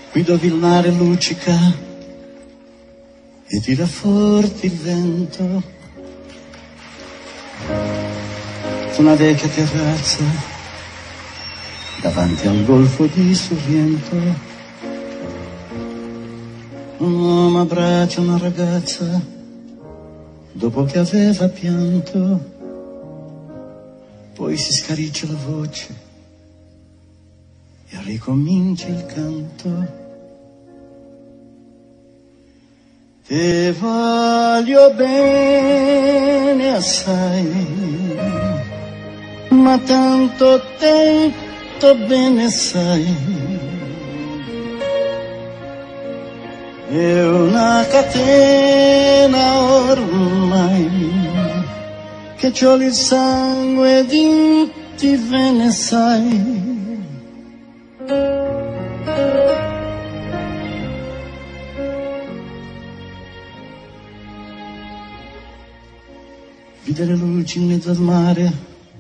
qui dove il mare luccica e tira forte il vento, su una vecchia terrazza davanti al golfo di Sorrento. Un uomo abbraccia una ragazza dopo che aveva pianto, poi si scariccia la voce e ricomincia il canto. Te voglio bene assai, ma tanto bene sai. È una catena ormai, che c'ho il sangue di ti ve ne sai. Vide le luci in mezzo al mare,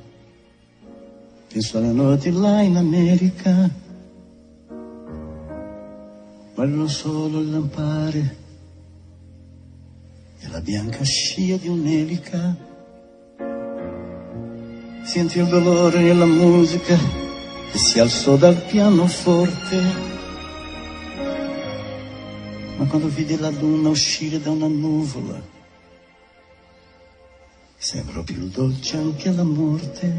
penso alle notti là in America, guardo solo il lampare e la bianca scia di un'elica. Senti il dolore nella musica che si alzò dal pianoforte, ma quando vide la luna uscire da una nuvola, sembrò più dolce anche la morte.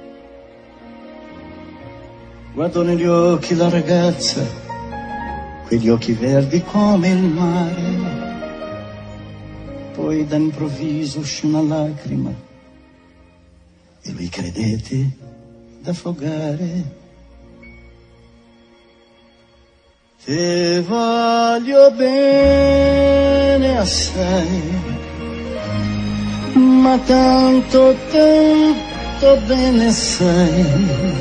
Guardò negli occhi la ragazza, quegli occhi verdi come il mare, poi d'improvviso uscì una lacrima e lui credette d'affogare. Te voglio bene assai, ma tanto bene sai.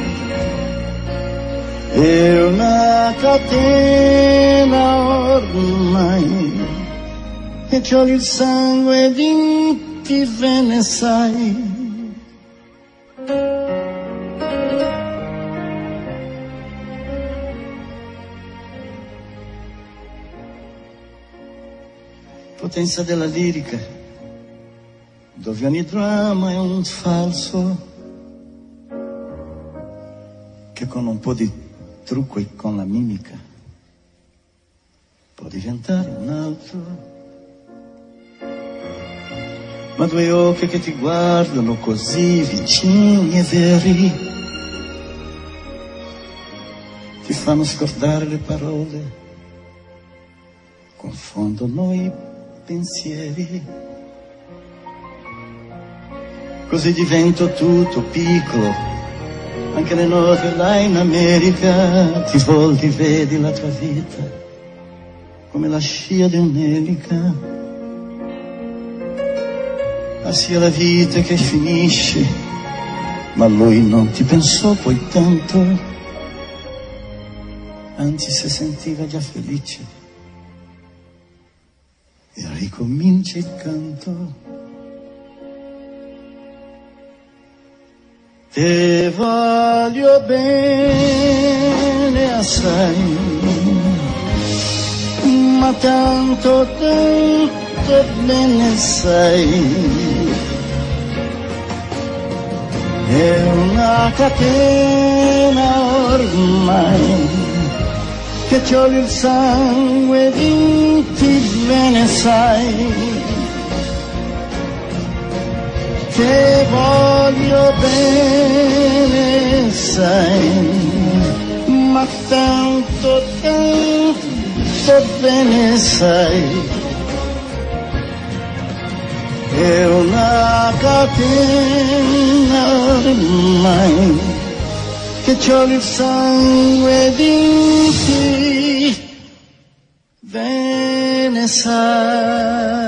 È una catena ormai, e c'ho il sangue di chi ve ne sai. Potenza della lirica, dove ogni dramma è un falso, che con un po' di trucco e con la mimica può diventare un altro. Ma due occhi che ti guardano così vicini e veri ti fanno scordare le parole, confondono i pensieri. Così divento tutto piccolo, anche le note là in America. Ti svolti, vedi la tua vita come la scia di un'elica. Ma sia la vita che finisce, ma lui non ti pensò poi tanto, anzi si sentiva già felice e ricomincia il canto. Te voglio bene assai, ma tanto bene sai. È una catena ormai, che c'ho il sangue di chi ve ne sai. Te voglio bene sai, ma tanto bene sai. È una catena ormai, che c'ho il sangue di chi ve ne sai.